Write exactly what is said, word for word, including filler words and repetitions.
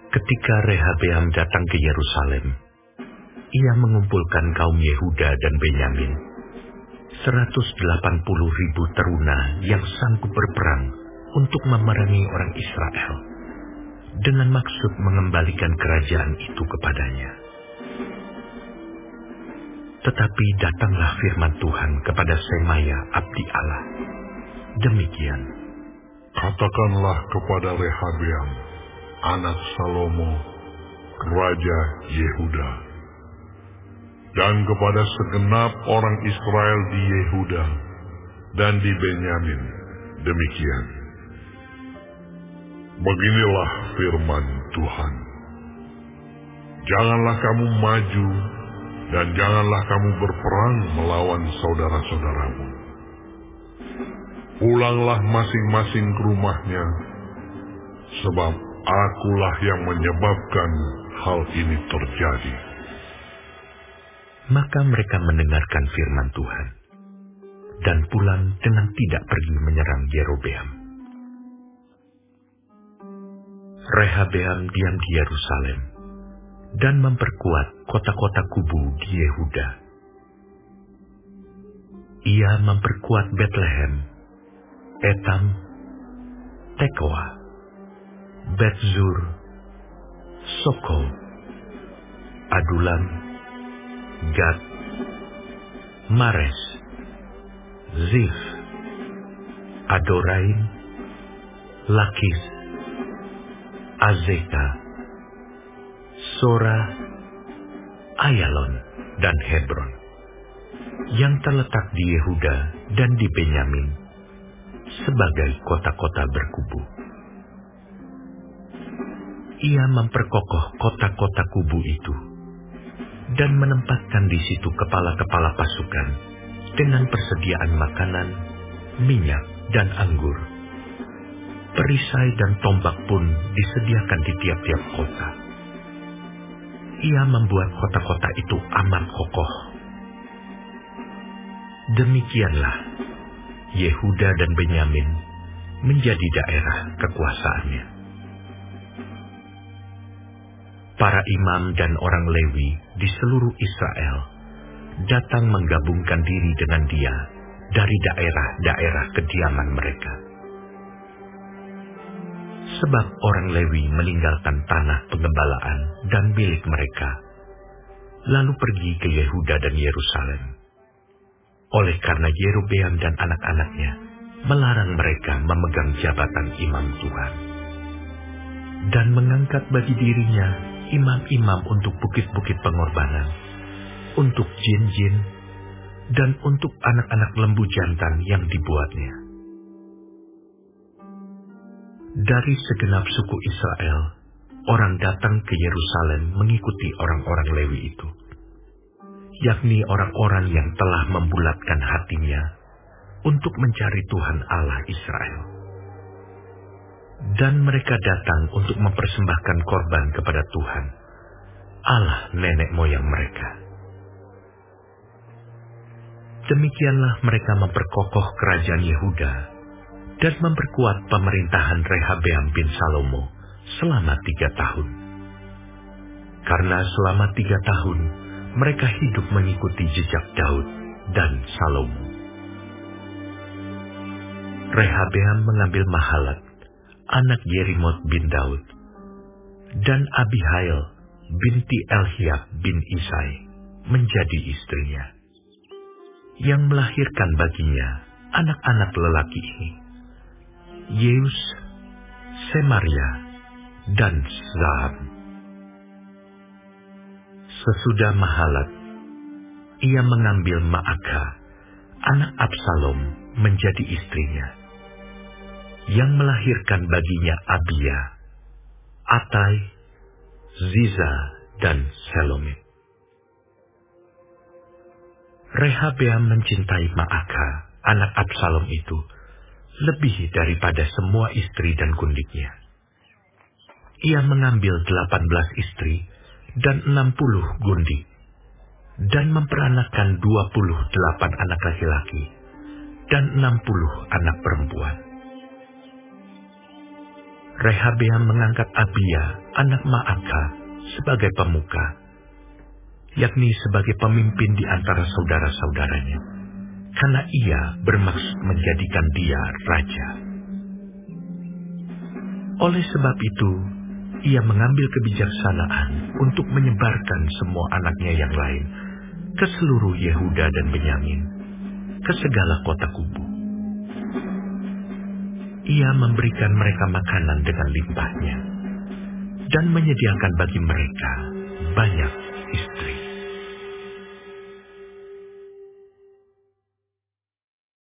Ketika Rehabeam datang ke Yerusalem, ia mengumpulkan kaum Yehuda dan Benyamin, seratus delapan puluh ribu teruna yang sanggup berperang untuk memerangi orang Israel, dengan maksud mengembalikan kerajaan itu kepadanya. Tetapi datanglah firman Tuhan kepada Semaya abdi Allah. Demikian, katakanlah kepada Rehabeam, anak Salomo, raja Yehuda, dan kepada segenap orang Israel di Yehuda dan di Benyamin, demikian. Beginilah firman Tuhan. Janganlah kamu maju, dan janganlah kamu berperang melawan saudara-saudaramu. Pulanglah masing-masing ke rumahnya, sebab akulah yang menyebabkan hal ini terjadi. Maka mereka mendengarkan firman Tuhan, dan pulang dengan tidak pergi menyerang Yerobeam. Rehabeam diam di Yerusalem, dan memperkuat kota-kota kubu di Yehuda. Ia memperkuat Betlehem, Etam, Tekoa, Betzur, Soko, Adulam, Gad, Mares, Zif, Adoraim, Lakis, Azeka, Sora, Ayalon, dan Hebron, yang terletak di Yehuda dan di Benyamin, sebagai kota-kota berkubu. Ia memperkokoh kota-kota kubu itu, dan menempatkan di situ kepala-kepala pasukan, dengan persediaan makanan, minyak, dan anggur. Perisai dan tombak pun disediakan di tiap-tiap kota. Ia membuat kota-kota itu amat kokoh. Demikianlah Yehuda dan Benyamin menjadi daerah kekuasaannya. Para imam dan orang Lewi di seluruh Israel datang menggabungkan diri dengan dia dari daerah-daerah kediaman mereka. Sebab orang Lewi meninggalkan tanah pengembalaan dan milik mereka, lalu pergi ke Yehuda dan Yerusalem. Oleh karena Yerobeam dan anak-anaknya melarang mereka memegang jabatan imam Tuhan, dan mengangkat bagi dirinya imam-imam untuk bukit-bukit pengorbanan, untuk jin-jin, dan untuk anak-anak lembu jantan yang dibuatnya. Dari segenap suku Israel, orang datang ke Yerusalem mengikuti orang-orang Lewi itu, yakni orang-orang yang telah membulatkan hatinya untuk mencari Tuhan Allah Israel. Dan mereka datang untuk mempersembahkan korban kepada Tuhan, Allah nenek moyang mereka. Demikianlah mereka memperkokoh kerajaan Yehuda dan memperkuat pemerintahan Rehabeam bin Salomo selama tiga tahun. Karena selama tiga tahun mereka hidup mengikuti jejak Daud dan Salomo. Rehabeam mengambil Mahalat, anak Yerimot bin Daud, dan Abihail binti Elhiab bin Isai menjadi istrinya, yang melahirkan baginya anak-anak lelaki ini, Yeus, Semaria, dan Zahab. Sesudah Mahalat, ia mengambil Maaka, anak Absalom, menjadi istrinya, yang melahirkan baginya Abia, Atai, Ziza, dan Selomit. Rehabeam mencintai Maaka, anak Absalom itu, lebih daripada semua istri dan gundiknya. Ia mengambil delapan belas istri dan enam puluh gundik, dan memperanakkan dua puluh delapan anak laki-laki dan enam puluh anak perempuan. Rehabeam mengangkat Abia, anak Maaka, sebagai pemuka, yakni sebagai pemimpin di antara saudara-saudaranya, karena ia bermaksud menjadikan dia raja. Oleh sebab itu, ia mengambil kebijaksanaan untuk menyebarkan semua anaknya yang lain ke seluruh Yehuda dan Benyamin, ke segala kota kubu. Ia memberikan mereka makanan dengan limpahnya, dan menyediakan bagi mereka banyak istri.